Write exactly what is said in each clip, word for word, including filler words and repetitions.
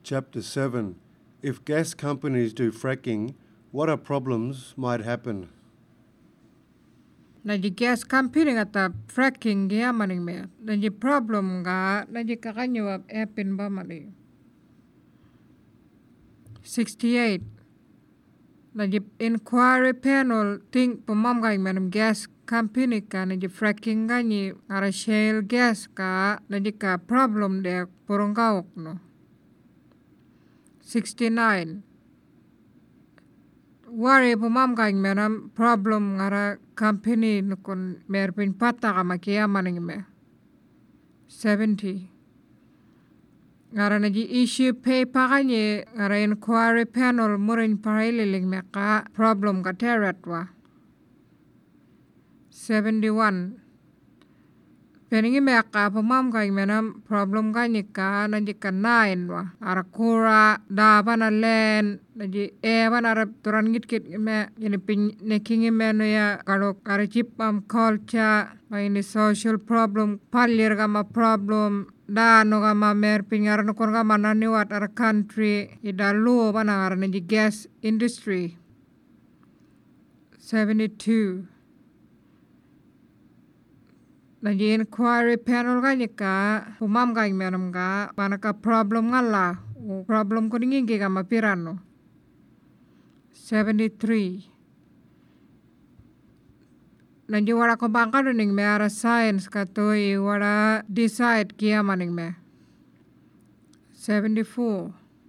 Chapter seven. If gas companies do fracking, what are problems might happen? Naji gas company ngata fracking dia maning me. Naji problem ga naji kakanyawab happen ba mali. sixty-eight. Naji inquiry panel think pemam ga manam gas company ka naji fracking ga ni ara shale gas ka naji ka problem de porongkaok no. sixty-nine. Wari pemam ga manam problem ngara company nukun merpin pata ka makia maning me. seventy. Ngara naji issue paper kanye ngara inquiry panel murin parililing meka problem ka terat wa. seventy-one. Peningi meka pemam ka manam problem kanye ka naji ka nine wa. Ara kura daba na len naji ewa na rap turan ngit me ini pin nekingi meno ya kalau kare cipam culture ma ini social problem palir kama problem da no kama mer pingar no kon kama nani wat our country ida lu bana ara naji gas industry. seventy-two. Naji inquiry panel kanye ka pemam ka menam ka bana ka problem ngala problem ko ningi kama pirano. seventy-three. Naji wala ko bangka ning me ara science kato i wala decide kia maning me. seventy-four.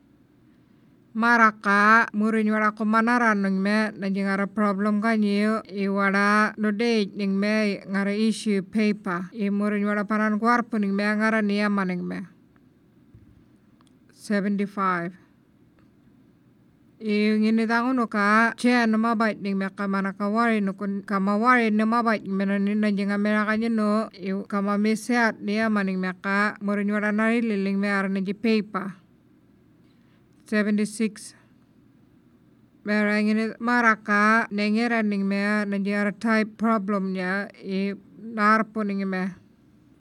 Maraka murin wala ko manaran ning me naji ngara problem kanyi i wala no date ning me ngara issue paper i murin wala paran kwarpo ning me ngara niya maning me. seventy-five. I ngini tangono ka chen no mabait ning me kamana ka wari no kun kama wari no mabait mena ni naji ngamera kanye no i kama meseat niya maning me ka murin wala nari liling me ara naji paper. seventy-six. Mera ngini maraka nengeran ning me naji ara type problem nya i narpo ning me.